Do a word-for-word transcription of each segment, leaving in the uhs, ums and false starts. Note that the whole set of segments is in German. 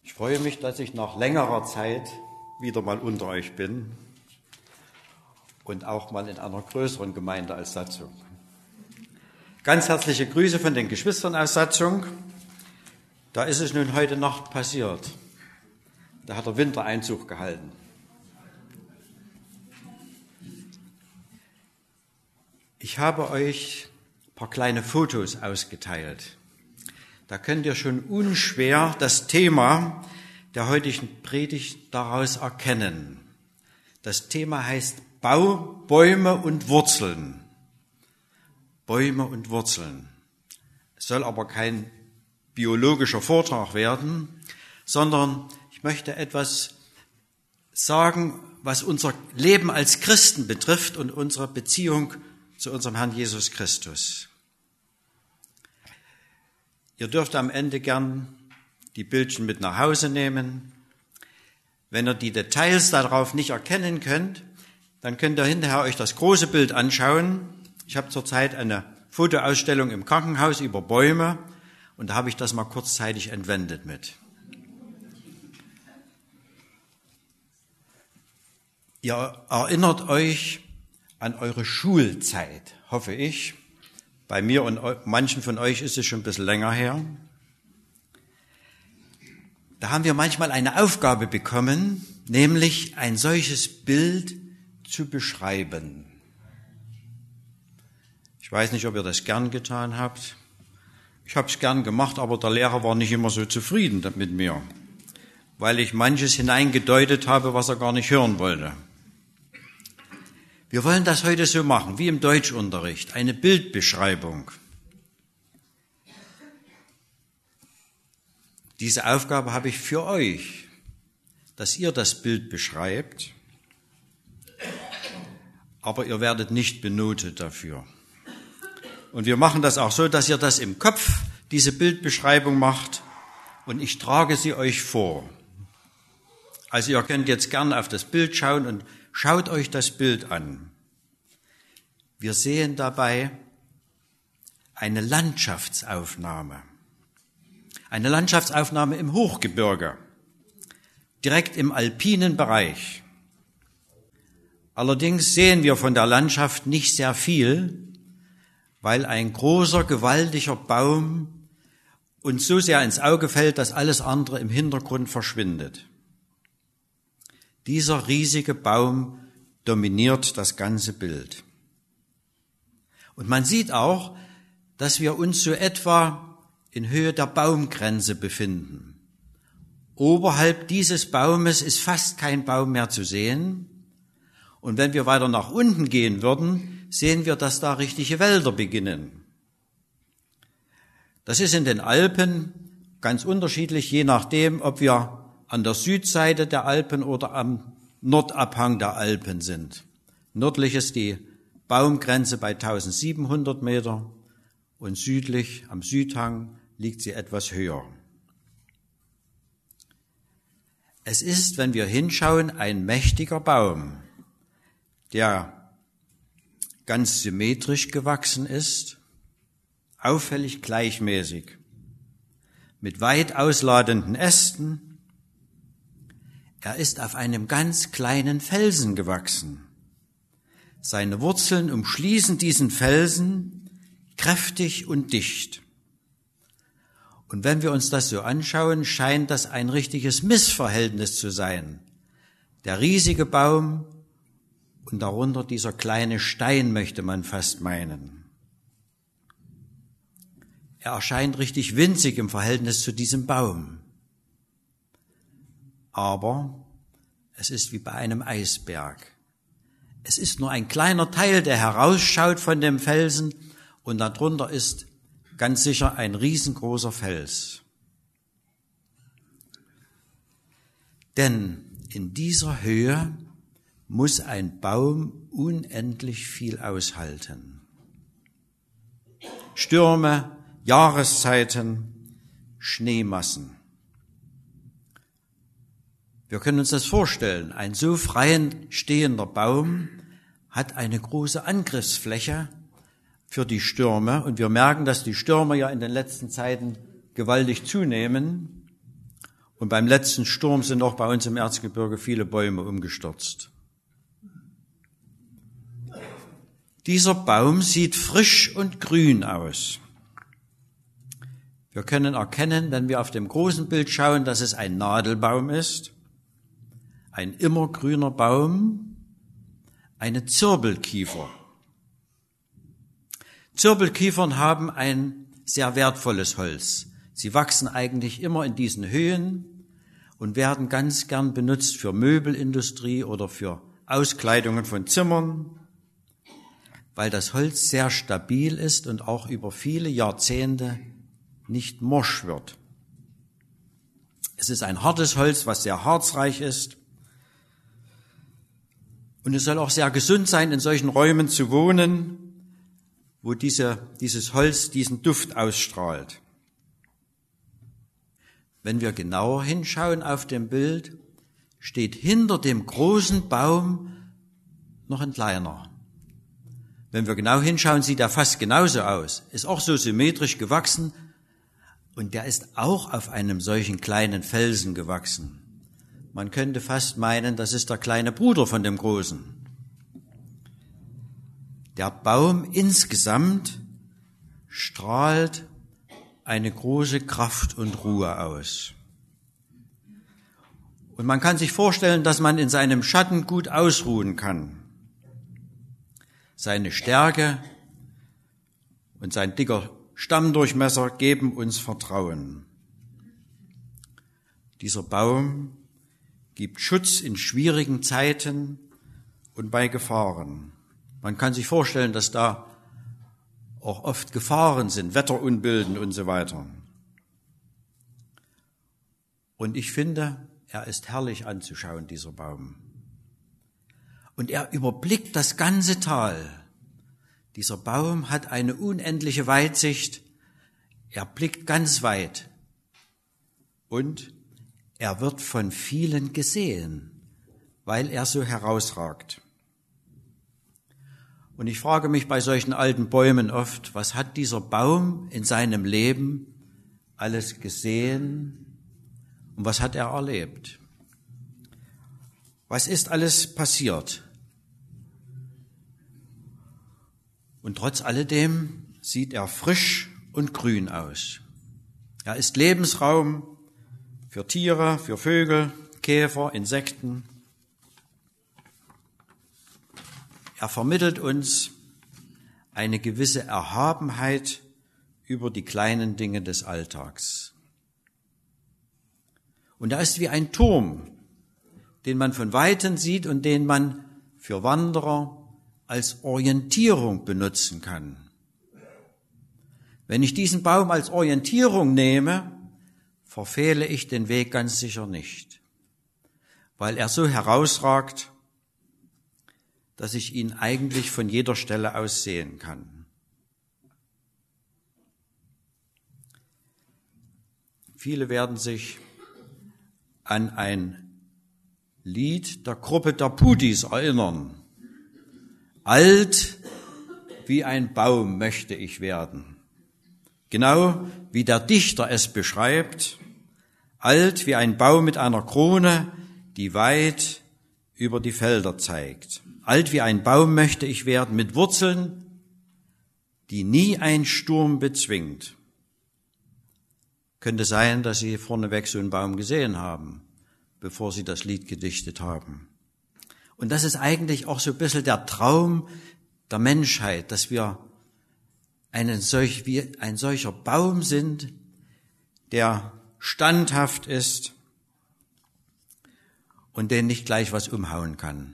Ich freue mich, dass ich nach längerer Zeit wieder mal unter euch bin und auch mal in einer größeren Gemeinde als Satzung. Ganz herzliche Grüße von den Geschwistern aus Satzung. Da ist es nun heute Nacht passiert. Da hat der Winter Einzug gehalten. Ich habe euch ein paar kleine Fotos ausgeteilt. Da könnt ihr schon unschwer das Thema der heutigen Predigt daraus erkennen. Das Thema heißt Bau, Bäume und Wurzeln. Bäume und Wurzeln. Es soll aber kein biologischer Vortrag werden, sondern ich möchte etwas sagen, was unser Leben als Christen betrifft und unsere Beziehung zu unserem Herrn Jesus Christus. Ihr dürft am Ende gern die Bildchen mit nach Hause nehmen. Wenn ihr die Details darauf nicht erkennen könnt, dann könnt ihr hinterher euch das große Bild anschauen. Ich habe zurzeit eine Fotoausstellung im Krankenhaus über Bäume und da habe ich das mal kurzzeitig entwendet mit. Ihr erinnert euch an eure Schulzeit, hoffe ich. Bei mir und manchen von euch ist es schon ein bisschen länger her. Da haben wir manchmal eine Aufgabe bekommen, nämlich ein solches Bild zu beschreiben. Ich weiß nicht, ob ihr das gern getan habt. Ich habe es gern gemacht, aber der Lehrer war nicht immer so zufrieden mit mir, weil ich manches hineingedeutet habe, was er gar nicht hören wollte. Wir wollen das heute so machen, wie im Deutschunterricht, eine Bildbeschreibung. Diese Aufgabe habe ich für euch, dass ihr das Bild beschreibt, aber ihr werdet nicht benotet dafür. Und wir machen das auch so, dass ihr das im Kopf, diese Bildbeschreibung macht, und ich trage sie euch vor. Also ihr könnt jetzt gerne auf das Bild schauen und schaut euch das Bild an. Wir sehen dabei eine Landschaftsaufnahme. Eine Landschaftsaufnahme im Hochgebirge, direkt im alpinen Bereich. Allerdings sehen wir von der Landschaft nicht sehr viel, weil ein großer, gewaltiger Baum uns so sehr ins Auge fällt, dass alles andere im Hintergrund verschwindet. Dieser riesige Baum dominiert das ganze Bild. Und man sieht auch, dass wir uns so etwa in Höhe der Baumgrenze befinden. Oberhalb dieses Baumes ist fast kein Baum mehr zu sehen. Und wenn wir weiter nach unten gehen würden, sehen wir, dass da richtige Wälder beginnen. Das ist in den Alpen ganz unterschiedlich, je nachdem, ob wir an der Südseite der Alpen oder am Nordabhang der Alpen sind. Nördlich ist die Baumgrenze bei eintausendsiebenhundert Meter und südlich am Südhang liegt sie etwas höher. Es ist, wenn wir hinschauen, ein mächtiger Baum, der ganz symmetrisch gewachsen ist, auffällig gleichmäßig, mit weit ausladenden Ästen. Er ist auf einem ganz kleinen Felsen gewachsen. Seine Wurzeln umschließen diesen Felsen kräftig und dicht. Und wenn wir uns das so anschauen, scheint das ein richtiges Missverhältnis zu sein. Der riesige Baum und darunter dieser kleine Stein, möchte man fast meinen. Er erscheint richtig winzig im Verhältnis zu diesem Baum. Aber es ist wie bei einem Eisberg. Es ist nur ein kleiner Teil, der herausschaut von dem Felsen, und darunter ist ganz sicher ein riesengroßer Fels. Denn in dieser Höhe muss ein Baum unendlich viel aushalten. Stürme, Jahreszeiten, Schneemassen. Wir können uns das vorstellen. Ein so freien stehender Baum hat eine große Angriffsfläche für die Stürme. Und wir merken, dass die Stürme ja in den letzten Zeiten gewaltig zunehmen. Und beim letzten Sturm sind auch bei uns im Erzgebirge viele Bäume umgestürzt. Dieser Baum sieht frisch und grün aus. Wir können erkennen, wenn wir auf dem großen Bild schauen, dass es ein Nadelbaum ist, ein immergrüner Baum, eine Zirbelkiefer. Zirbelkiefern haben ein sehr wertvolles Holz. Sie wachsen eigentlich immer in diesen Höhen und werden ganz gern benutzt für Möbelindustrie oder für Auskleidungen von Zimmern, weil das Holz sehr stabil ist und auch über viele Jahrzehnte nicht morsch wird. Es ist ein hartes Holz, was sehr harzreich ist. Und es soll auch sehr gesund sein, in solchen Räumen zu wohnen, wo diese, dieses Holz diesen Duft ausstrahlt. Wenn wir genauer hinschauen auf dem Bild, steht hinter dem großen Baum noch ein kleiner. Wenn wir genau hinschauen, sieht er fast genauso aus, ist auch so symmetrisch gewachsen und der ist auch auf einem solchen kleinen Felsen gewachsen. Man könnte fast meinen, das ist der kleine Bruder von dem Großen. Der Baum insgesamt strahlt eine große Kraft und Ruhe aus. Und man kann sich vorstellen, dass man in seinem Schatten gut ausruhen kann. Seine Stärke und sein dicker Stammdurchmesser geben uns Vertrauen. Dieser Baum gibt Schutz in schwierigen Zeiten und bei Gefahren. Man kann sich vorstellen, dass da auch oft Gefahren sind, Wetterunbilden und so weiter. Und ich finde, er ist herrlich anzuschauen, dieser Baum. Und er überblickt das ganze Tal. Dieser Baum hat eine unendliche Weitsicht. Er blickt ganz weit. Und er wird von vielen gesehen, weil er so herausragt. Und ich frage mich bei solchen alten Bäumen oft, was hat dieser Baum in seinem Leben alles gesehen und was hat er erlebt? Was ist alles passiert? Und trotz alledem sieht er frisch und grün aus. Er ist Lebensraum für Tiere, für Vögel, Käfer, Insekten. Er vermittelt uns eine gewisse Erhabenheit über die kleinen Dinge des Alltags. Und er ist wie ein Turm, den man von Weitem sieht und den man für Wanderer als Orientierung benutzen kann. Wenn ich diesen Baum als Orientierung nehme, verfehle ich den Weg ganz sicher nicht, weil er so herausragt, dass ich ihn eigentlich von jeder Stelle aus sehen kann. Viele werden sich an ein Lied der Gruppe der Pudis erinnern. Alt wie ein Baum möchte ich werden. Genau wie der Dichter es beschreibt. Alt wie ein Baum mit einer Krone, die weit über die Felder zeigt. Alt wie ein Baum möchte ich werden, mit Wurzeln, die nie ein Sturm bezwingt. Könnte sein, dass Sie vorneweg so einen Baum gesehen haben, bevor Sie das Lied gedichtet haben. Und das ist eigentlich auch so ein bisschen der Traum der Menschheit, dass wir einen solch, wie ein solcher Baum sind, der standhaft ist und den nicht gleich was umhauen kann.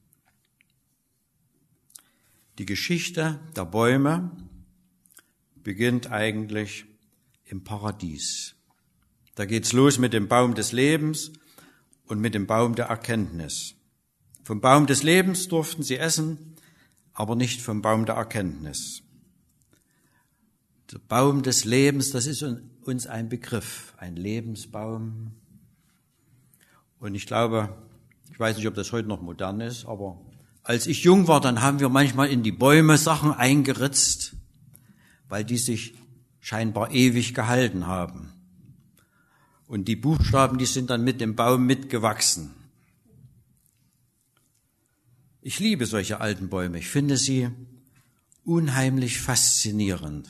Die Geschichte der Bäume beginnt eigentlich im Paradies. Da geht's los mit dem Baum des Lebens und mit dem Baum der Erkenntnis. Vom Baum des Lebens durften sie essen, aber nicht vom Baum der Erkenntnis. Der Baum des Lebens, das ist uns ein Begriff, ein Lebensbaum. Und ich glaube, ich weiß nicht, ob das heute noch modern ist, aber als ich jung war, dann haben wir manchmal in die Bäume Sachen eingeritzt, weil die sich scheinbar ewig gehalten haben. Und die Buchstaben, die sind dann mit dem Baum mitgewachsen. Ich liebe solche alten Bäume. Ich finde sie unheimlich faszinierend.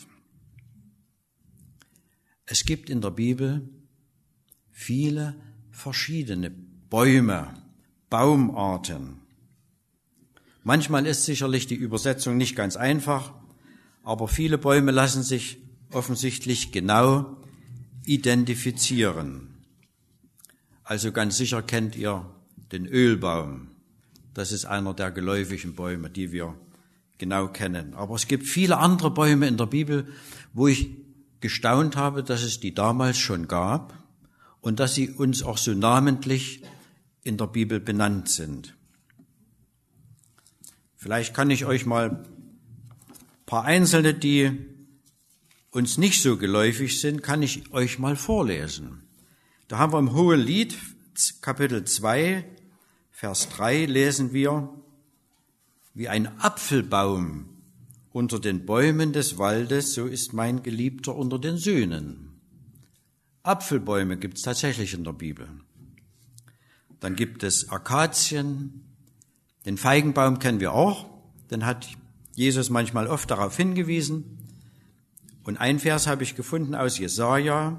Es gibt in der Bibel viele verschiedene Bäume, Baumarten. Manchmal ist sicherlich die Übersetzung nicht ganz einfach, aber viele Bäume lassen sich offensichtlich genau identifizieren. Also ganz sicher kennt ihr den Ölbaum. Das ist einer der geläufigen Bäume, die wir genau kennen. Aber es gibt viele andere Bäume in der Bibel, wo ich gestaunt habe, dass es die damals schon gab und dass sie uns auch so namentlich in der Bibel benannt sind. Vielleicht kann ich euch mal ein paar einzelne, die uns nicht so geläufig sind, kann ich euch mal vorlesen. Da haben wir im Hohelied, Kapitel zwei, Vers drei, lesen wir, wie ein Apfelbaum unter den Bäumen des Waldes, so ist mein Geliebter unter den Söhnen. Apfelbäume gibt es tatsächlich in der Bibel. Dann gibt es Akazien, den Feigenbaum kennen wir auch, den hat Jesus manchmal oft darauf hingewiesen. Und ein Vers habe ich gefunden aus Jesaja.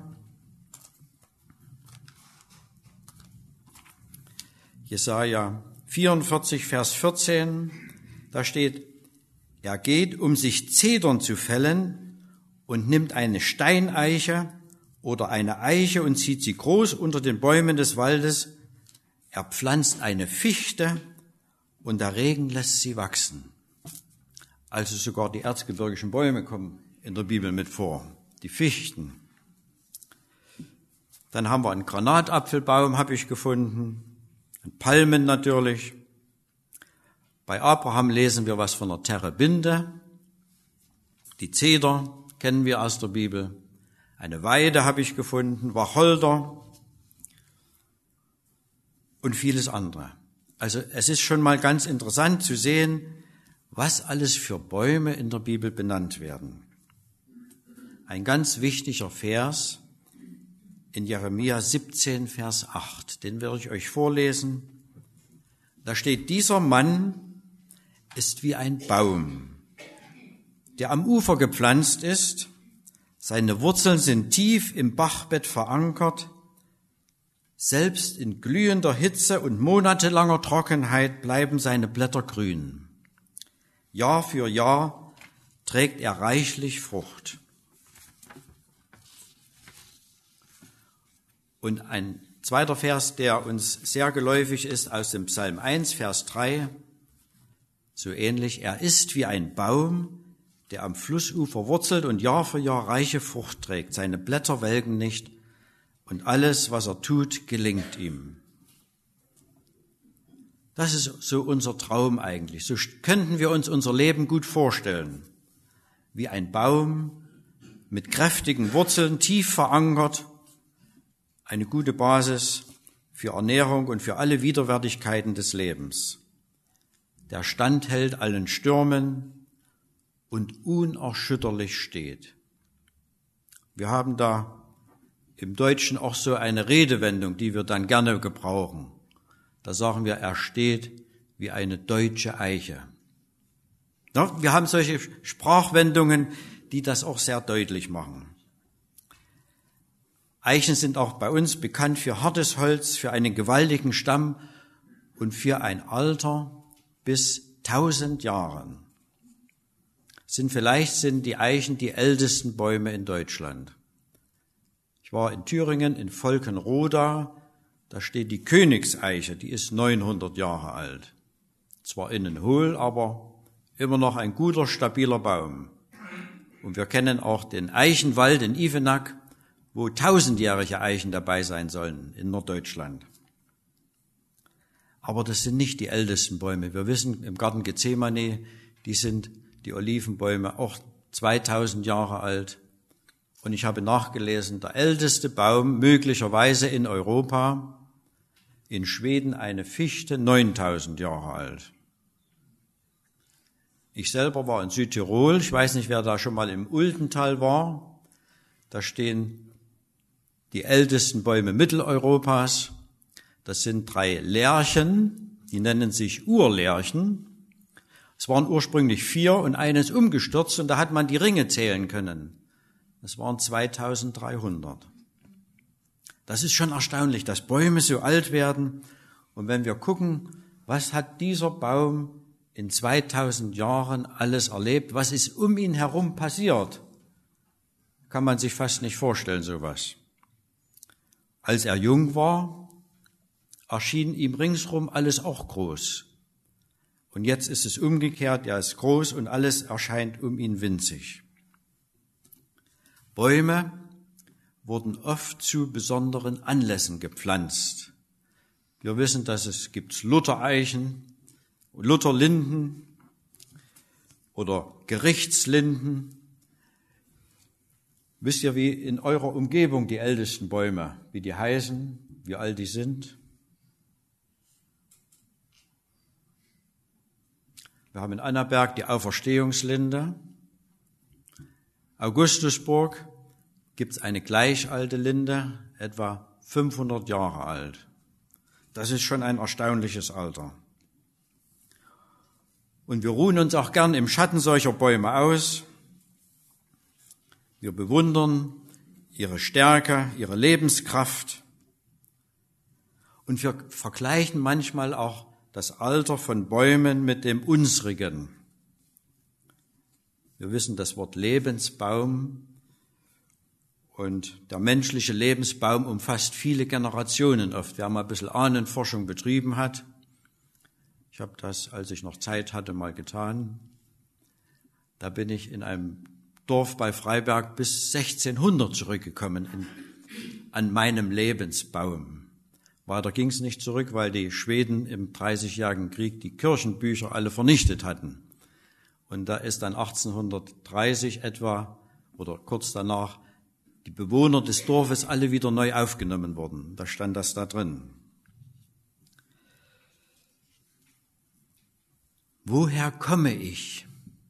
Jesaja vierundvierzig, Vers vierzehn. Da steht, er geht, um sich Zedern zu fällen und nimmt eine Steineiche oder eine Eiche und zieht sie groß unter den Bäumen des Waldes. Er pflanzt eine Fichte und der Regen lässt sie wachsen. Also sogar die erzgebirgischen Bäume kommen in der Bibel mit vor, die Fichten. Dann haben wir einen Granatapfelbaum, habe ich gefunden, einen Palmen natürlich. Bei Abraham lesen wir was von der Terebinte. Die Zeder kennen wir aus der Bibel. Eine Weide habe ich gefunden, Wacholder und vieles andere. Also es ist schon mal ganz interessant zu sehen, was alles für Bäume in der Bibel benannt werden. Ein ganz wichtiger Vers in Jeremia siebzehn, Vers acht, den werde ich euch vorlesen. Da steht, dieser Mann ist wie ein Baum, der am Ufer gepflanzt ist. Seine Wurzeln sind tief im Bachbett verankert. Selbst in glühender Hitze und monatelanger Trockenheit bleiben seine Blätter grün. Jahr für Jahr trägt er reichlich Frucht. Und ein zweiter Vers, der uns sehr geläufig ist, aus dem Psalm eins, Vers drei, so ähnlich, er ist wie ein Baum, der am Flussufer wurzelt und Jahr für Jahr reiche Frucht trägt. Seine Blätter welken nicht und alles, was er tut, gelingt ihm. Das ist so unser Traum eigentlich. So könnten wir uns unser Leben gut vorstellen. Wie ein Baum mit kräftigen Wurzeln, tief verankert, eine gute Basis für Ernährung und für alle Widerwärtigkeiten des Lebens. Der standhält allen Stürmen und unerschütterlich steht. Wir haben da im Deutschen auch so eine Redewendung, die wir dann gerne gebrauchen. Da sagen wir, er steht wie eine deutsche Eiche. Ja, wir haben solche Sprachwendungen, die das auch sehr deutlich machen. Eichen sind auch bei uns bekannt für hartes Holz, für einen gewaltigen Stamm und für ein Alter bis tausend Jahren. Sind vielleicht sind die Eichen die ältesten Bäume in Deutschland. Ich war in Thüringen, in Volkenroda, da steht die Königseiche, die ist neunhundert Jahre alt. Zwar innen hohl, aber immer noch ein guter, stabiler Baum. Und wir kennen auch den Eichenwald in Ivenack, wo tausendjährige Eichen dabei sein sollen in Norddeutschland. Aber das sind nicht die ältesten Bäume. Wir wissen, im Garten Gethsemane, die sind die Olivenbäume auch zweitausend Jahre alt. Und ich habe nachgelesen, der älteste Baum möglicherweise in Europa, in Schweden eine Fichte, neuntausend Jahre alt. Ich selber war in Südtirol, ich weiß nicht, wer da schon mal im Ultental war. Da stehen die ältesten Bäume Mitteleuropas. Das sind drei Lärchen, die nennen sich Urlärchen. Es waren ursprünglich vier und eines umgestürzt und da hat man die Ringe zählen können. Das waren zweitausenddreihundert. Das ist schon erstaunlich, dass Bäume so alt werden. Und wenn wir gucken, was hat dieser Baum in zweitausend Jahren alles erlebt, was ist um ihn herum passiert, kann man sich fast nicht vorstellen, sowas. Als er jung war, erschien ihm ringsrum alles auch groß. Und jetzt ist es umgekehrt, er ist groß und alles erscheint um ihn winzig. Bäume wurden oft zu besonderen Anlässen gepflanzt. Wir wissen, dass es gibt Luthereichen, Lutherlinden oder Gerichtslinden. Wisst ihr, wie in eurer Umgebung die ältesten Bäume, wie die heißen, wie alt die sind? Wir haben in Annaberg die Auferstehungslinde. Augustusburg gibt es eine gleich alte Linde, etwa fünfhundert Jahre alt. Das ist schon ein erstaunliches Alter. Und wir ruhen uns auch gern im Schatten solcher Bäume aus. Wir bewundern ihre Stärke, ihre Lebenskraft. Und wir vergleichen manchmal auch das Alter von Bäumen mit dem unsrigen. Wir wissen das Wort Lebensbaum und der menschliche Lebensbaum umfasst viele Generationen oft. Wer mal ein bisschen Ahnenforschung betrieben hat, ich habe das, als ich noch Zeit hatte, mal getan. Da bin ich in einem Dorf bei Freiberg bis sechzehnhundert zurückgekommen in, an meinem Lebensbaum. Weiter ging es nicht zurück, weil die Schweden im Dreißigjährigen Krieg die Kirchenbücher alle vernichtet hatten. Und da ist dann achtzehnhundertdreißig etwa oder kurz danach die Bewohner des Dorfes alle wieder neu aufgenommen worden. Da stand das da drin. Woher komme ich?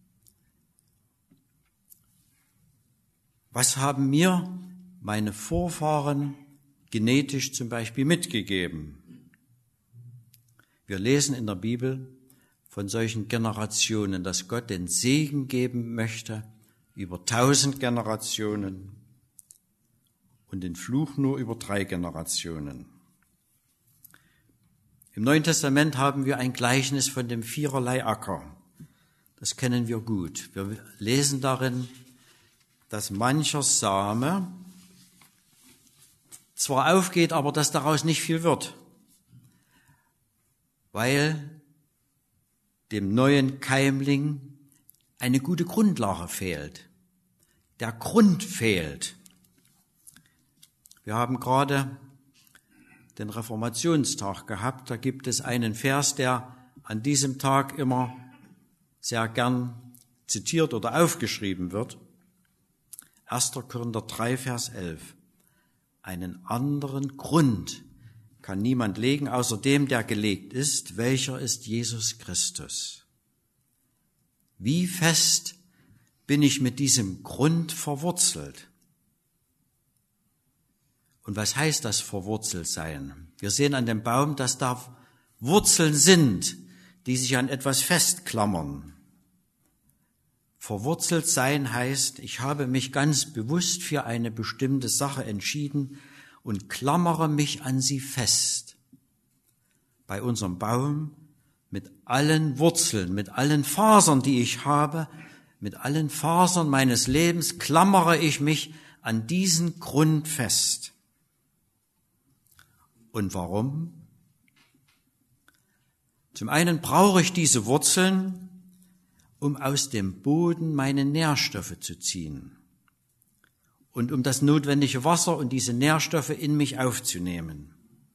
Was haben mir meine Vorfahren genetisch zum Beispiel mitgegeben? Wir lesen in der Bibel von solchen Generationen, dass Gott den Segen geben möchte über tausend Generationen und den Fluch nur über drei Generationen. Im Neuen Testament haben wir ein Gleichnis von dem viererlei Acker. Das kennen wir gut. Wir lesen darin, dass mancher Same zwar aufgeht, aber dass daraus nicht viel wird, weil dem neuen Keimling eine gute Grundlage fehlt. Der Grund fehlt. Wir haben gerade den Reformationstag gehabt. Da gibt es einen Vers, der an diesem Tag immer sehr gern zitiert oder aufgeschrieben wird. erster Korinther drei, Vers elf. Einen anderen Grund kann niemand legen, außer dem, der gelegt ist. Welcher ist Jesus Christus? Wie fest bin ich mit diesem Grund verwurzelt? Und was heißt das verwurzelt sein? Wir sehen an dem Baum, dass da Wurzeln sind, die sich an etwas festklammern. Verwurzelt sein heißt, ich habe mich ganz bewusst für eine bestimmte Sache entschieden und klammere mich an sie fest. Bei unserem Baum mit allen Wurzeln, mit allen Fasern, die ich habe, mit allen Fasern meines Lebens klammere ich mich an diesen Grund fest. Und warum? Zum einen brauche ich diese Wurzeln, um aus dem Boden meine Nährstoffe zu ziehen und um das notwendige Wasser und diese Nährstoffe in mich aufzunehmen.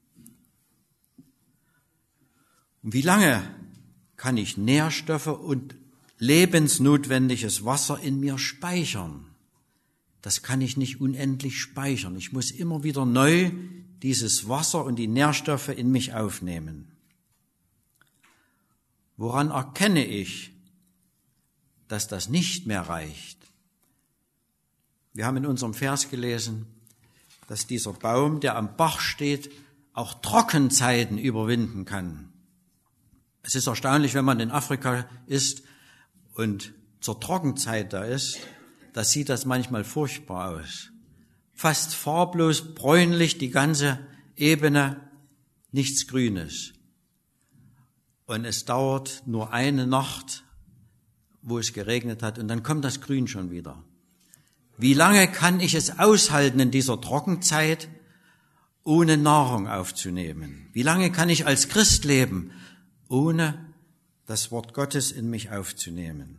Und wie lange kann ich Nährstoffe und lebensnotwendiges Wasser in mir speichern? Das kann ich nicht unendlich speichern. Ich muss immer wieder neu dieses Wasser und die Nährstoffe in mich aufnehmen. Woran erkenne ich, dass das nicht mehr reicht? Wir haben in unserem Vers gelesen, dass dieser Baum, der am Bach steht, auch Trockenzeiten überwinden kann. Es ist erstaunlich, wenn man in Afrika ist und zur Trockenzeit da ist, da sieht das manchmal furchtbar aus. Fast farblos, bräunlich, die ganze Ebene, nichts Grünes. Und es dauert nur eine Nacht, wo es geregnet hat, und dann kommt das Grün schon wieder. Wie lange kann ich es aushalten in dieser Trockenzeit, ohne Nahrung aufzunehmen? Wie lange kann ich als Christ leben, ohne das Wort Gottes in mich aufzunehmen?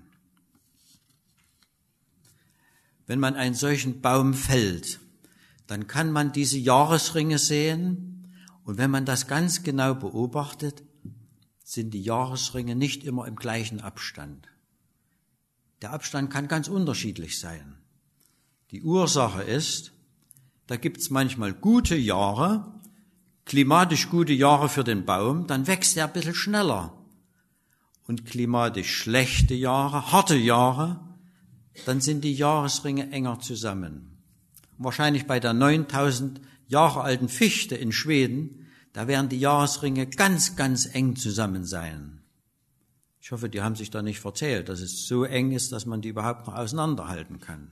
Wenn man einen solchen Baum fällt, dann kann man diese Jahresringe sehen, und wenn man das ganz genau beobachtet, sind die Jahresringe nicht immer im gleichen Abstand. Der Abstand kann ganz unterschiedlich sein. Die Ursache ist, da gibt's manchmal gute Jahre, klimatisch gute Jahre für den Baum, dann wächst er ein bisschen schneller. Und klimatisch schlechte Jahre, harte Jahre, dann sind die Jahresringe enger zusammen. Und wahrscheinlich bei der neuntausend Jahre alten Fichte in Schweden, da werden die Jahresringe ganz, ganz eng zusammen sein. Ich hoffe, die haben sich da nicht verzählt, dass es so eng ist, dass man die überhaupt noch auseinanderhalten kann.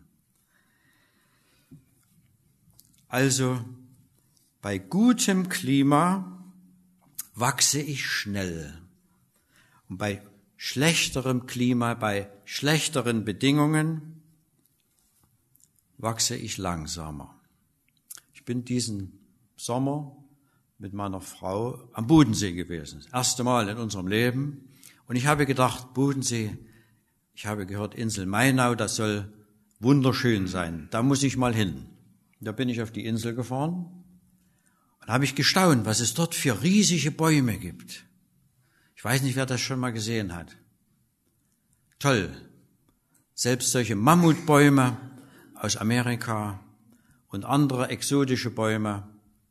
Also, bei gutem Klima wachse ich schnell. Und bei schlechterem Klima, bei schlechteren Bedingungen wachse ich langsamer. Ich bin diesen Sommer mit meiner Frau am Bodensee gewesen. Das erste Mal in unserem Leben. Und ich habe gedacht, Bodensee, ich habe gehört, Insel Mainau, das soll wunderschön sein. Da muss ich mal hin. Da bin ich auf die Insel gefahren und habe ich gestaunt, was es dort für riesige Bäume gibt. Ich weiß nicht, wer das schon mal gesehen hat. Toll. Selbst solche Mammutbäume aus Amerika und andere exotische Bäume.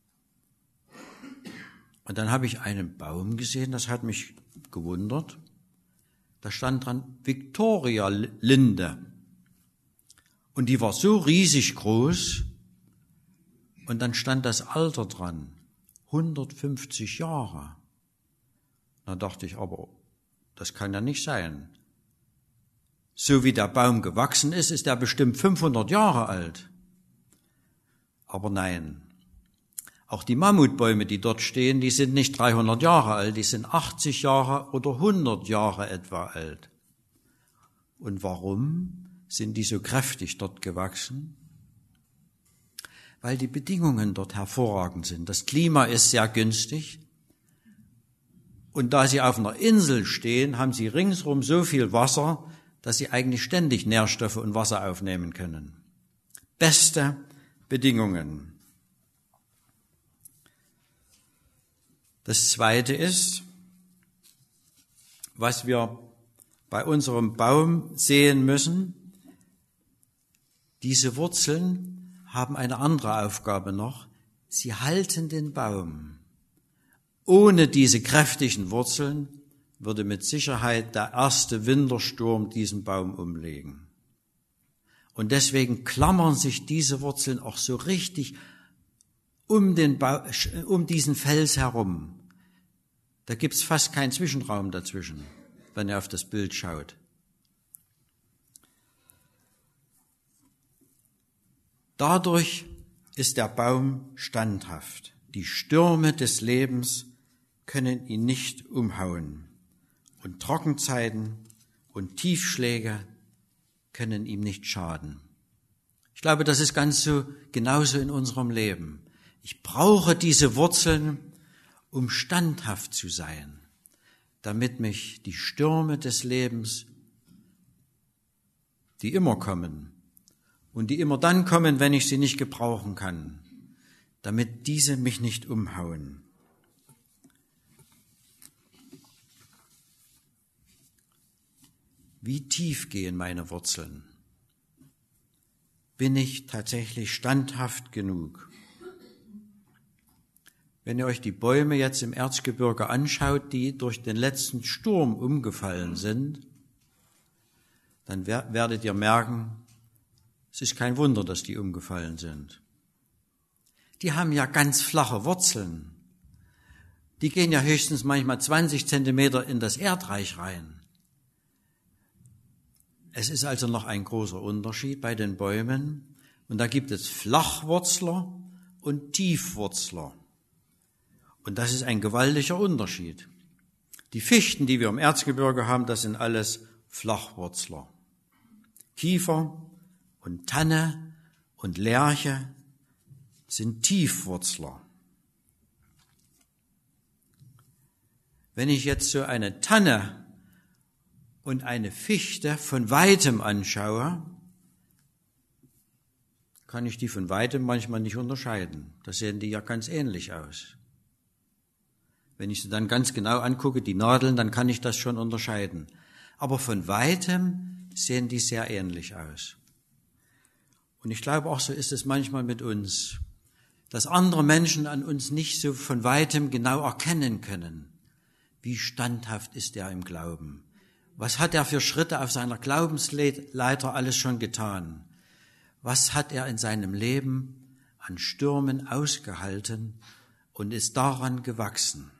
Und dann habe ich einen Baum gesehen, das hat mich gewundert. Da stand dran Victoria-Linde. Und die war so riesig groß. Und dann stand das Alter dran, hundertfünfzig Jahre. Da dachte ich, aber das kann ja nicht sein. So wie der Baum gewachsen ist, ist er bestimmt fünfhundert Jahre alt. Aber nein, auch die Mammutbäume, die dort stehen, die sind nicht dreihundert Jahre alt, die sind achtzig Jahre oder hundert Jahre etwa alt. Und warum sind die so kräftig dort gewachsen? Weil die Bedingungen dort hervorragend sind. Das Klima ist sehr günstig. Und da sie auf einer Insel stehen, haben sie ringsherum so viel Wasser, dass sie eigentlich ständig Nährstoffe und Wasser aufnehmen können. Beste Bedingungen. Das Zweite ist, was wir bei unserem Baum sehen müssen, diese Wurzeln haben eine andere Aufgabe noch. Sie halten den Baum. Ohne diese kräftigen Wurzeln würde mit Sicherheit der erste Wintersturm diesen Baum umlegen. Und deswegen klammern sich diese Wurzeln auch so richtig um den Baum, um diesen Fels herum. Da gibt's fast keinen Zwischenraum dazwischen, wenn ihr auf das Bild schaut. Dadurch ist der Baum standhaft. Die Stürme des Lebens können ihn nicht umhauen. Und Trockenzeiten und Tiefschläge können ihm nicht schaden. Ich glaube, das ist ganz so, genauso in unserem Leben. Ich brauche diese Wurzeln, um standhaft zu sein, damit mich die Stürme des Lebens, die immer kommen, und die immer dann kommen, wenn ich sie nicht gebrauchen kann, damit diese mich nicht umhauen. Wie tief gehen meine Wurzeln? Bin ich tatsächlich standhaft genug? Wenn ihr euch die Bäume jetzt im Erzgebirge anschaut, die durch den letzten Sturm umgefallen sind, dann werdet ihr merken, es ist kein Wunder, dass die umgefallen sind. die haben ja ganz flache Wurzeln. Die gehen ja höchstens manchmal zwanzig Zentimeter in das Erdreich rein. Es ist also noch ein großer Unterschied bei den Bäumen. Und da gibt es Flachwurzler und Tiefwurzler. Und das ist ein gewaltiger Unterschied. Die Fichten, die wir im Erzgebirge haben, das sind alles Flachwurzler. Kiefer und Tanne und Lärche sind Tiefwurzler. Wenn ich jetzt so eine Tanne und eine Fichte von Weitem anschaue, kann ich die von Weitem manchmal nicht unterscheiden. Da sehen die ja ganz ähnlich aus. Wenn ich sie dann ganz genau angucke, die Nadeln, dann kann ich das schon unterscheiden. Aber von Weitem sehen die sehr ähnlich aus. Und ich glaube, auch so ist es manchmal mit uns, dass andere Menschen an uns nicht so von Weitem genau erkennen können. Wie standhaft ist er im Glauben? Was hat er für Schritte auf seiner Glaubensleiter alles schon getan? Was hat er in seinem Leben an Stürmen ausgehalten und ist daran gewachsen?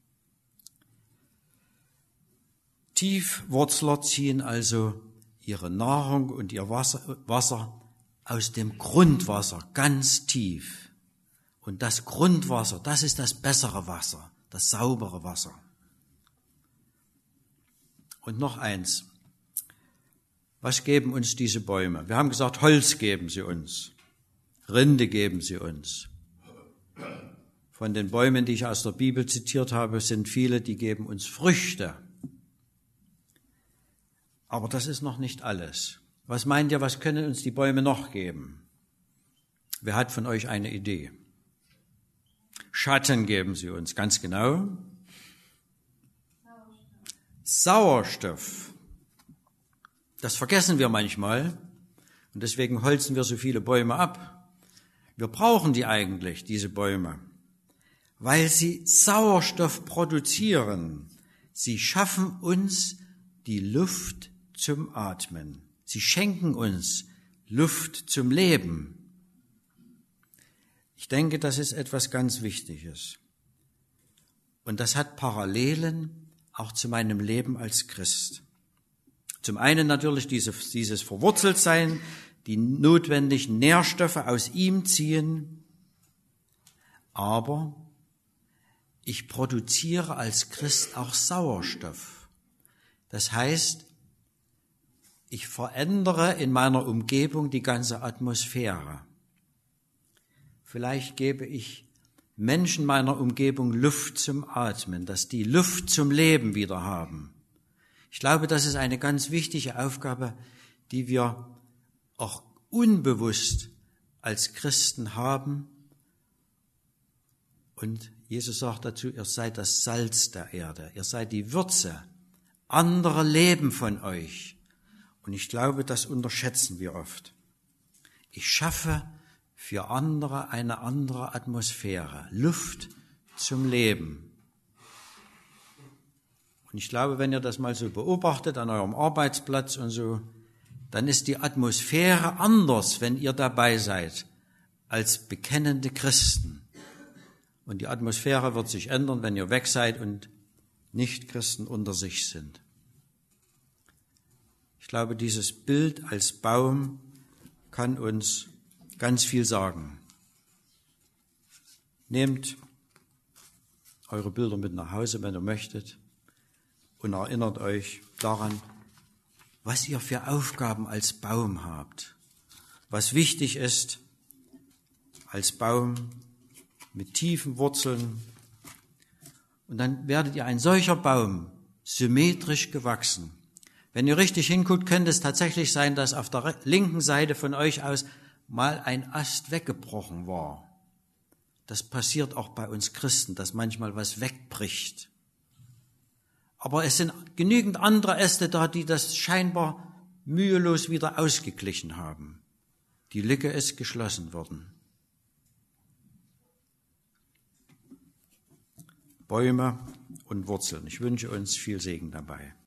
Tiefwurzler ziehen also ihre Nahrung und ihr Wasser, Wasser aus dem Grundwasser ganz tief. Und das Grundwasser, das ist das bessere Wasser, das saubere Wasser. Und noch eins. Was geben uns diese Bäume? Wir haben gesagt, Holz geben sie uns. Rinde geben sie uns. Von den Bäumen, die ich aus der Bibel zitiert habe, sind viele, die geben uns Früchte. Aber das ist noch nicht alles. Was meint ihr, was können uns die Bäume noch geben? Wer hat von euch eine Idee? Schatten geben sie uns, ganz genau. Sauerstoff. Das vergessen wir manchmal und deswegen holzen wir so viele Bäume ab. Wir brauchen die eigentlich, diese Bäume, weil sie Sauerstoff produzieren. Sie schaffen uns die Luft zum Atmen. Sie schenken uns Luft zum Leben. Ich denke, das ist etwas ganz Wichtiges. Und das hat Parallelen auch zu meinem Leben als Christ. Zum einen natürlich dieses, dieses Verwurzeltsein, die notwendigen Nährstoffe aus ihm ziehen, aber ich produziere als Christ auch Sauerstoff. Das heißt, ich verändere in meiner Umgebung die ganze Atmosphäre. Vielleicht gebe ich Menschen meiner Umgebung Luft zum Atmen, dass die Luft zum Leben wieder haben. Ich glaube, das ist eine ganz wichtige Aufgabe, die wir auch unbewusst als Christen haben. Und Jesus sagt dazu, ihr seid das Salz der Erde, ihr seid die Würze. Andere leben von euch. Und ich glaube, das unterschätzen wir oft. Ich schaffe für andere eine andere Atmosphäre, Luft zum Leben. Und ich glaube, wenn ihr das mal so beobachtet an eurem Arbeitsplatz und so, dann ist die Atmosphäre anders, wenn ihr dabei seid, als bekennende Christen. Und die Atmosphäre wird sich ändern, wenn ihr weg seid und Nichtchristen unter sich sind. Ich glaube, dieses Bild als Baum kann uns ganz viel sagen. Nehmt eure Bilder mit nach Hause, wenn ihr möchtet, und erinnert euch daran, was ihr für Aufgaben als Baum habt, was wichtig ist als Baum mit tiefen Wurzeln. Und dann werdet ihr ein solcher Baum, symmetrisch gewachsen. Wenn ihr richtig hinguckt, könnte es tatsächlich sein, dass auf der linken Seite von euch aus mal ein Ast weggebrochen war. Das passiert auch bei uns Christen, dass manchmal was wegbricht. Aber es sind genügend andere Äste da, die das scheinbar mühelos wieder ausgeglichen haben. Die Lücke ist geschlossen worden. Bäume und Wurzeln. Ich wünsche uns viel Segen dabei.